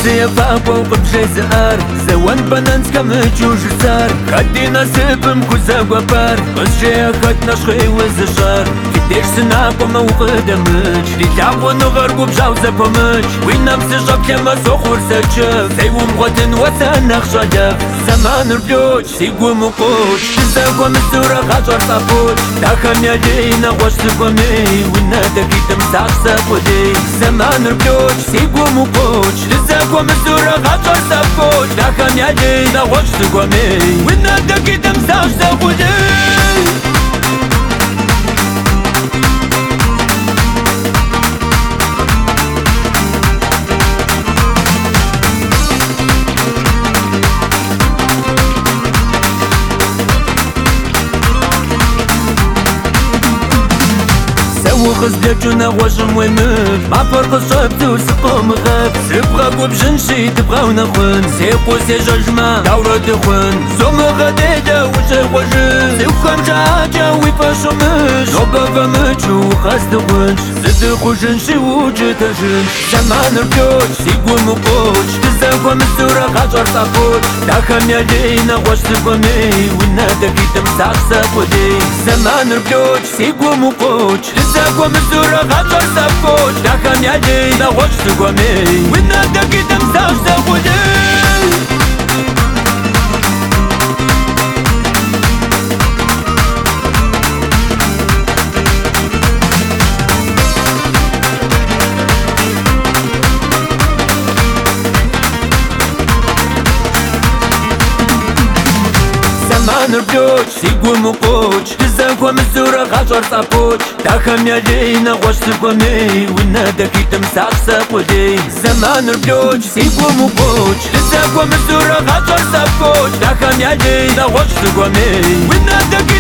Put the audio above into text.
زي فاقو قبجي زهار زوان بنانس كمجوج سار خدينا سبم كوزا وبار بس جي خد نشخي وزشار كديش سناكو موقدمج لتعبو نغرقو بجاوزة بمج وين نمسي جاب كما سوخور سجف سيوم غدن وثان نخشى دف زمان ربيوش سيقو مقوش تزاقو مسورة غاجر صابوش داخم يدينا غوش تقومي وينا دقي تمساق ساقودي زمان ربيوش سيقو مقوش تزاقو مسورة غاجر صابوش داخم يدينا غوش تقومي وينا دقي تمساق ساقودي وخزلتونا واش مويمك ما فرق الصبت وسقو مغاب سبغا وبجنشي تبغاو نخون سيقو سي جاجما دورة دخون زوم غديدة وجه وجه سيوكم جاجا ويفاشو مش غبا فمج وخاس دخونش زدخو جنشي وجه تجنش زمان ركوش سيقو مقوش تزاقو مسورة غاجر صابوش داخم يدينا واش تقومي وينا دقي تمساق ساقودي زمان ركوش سيقو مقوش تزاقو مسورة غاجر صابوش داخم يدينا واش تقومي وينا دقي تمساق ساقودي نربيوش سيقو مقوش تزاقو مسورة غاجر صابوش داخم يدينا غوش تقومي وينا دقي تمساق ساقودي زمان ربيوش سيقو مقوش تزاقو مسورة غاجر صابوش داخم يدينا غوش تقومي وينا دقي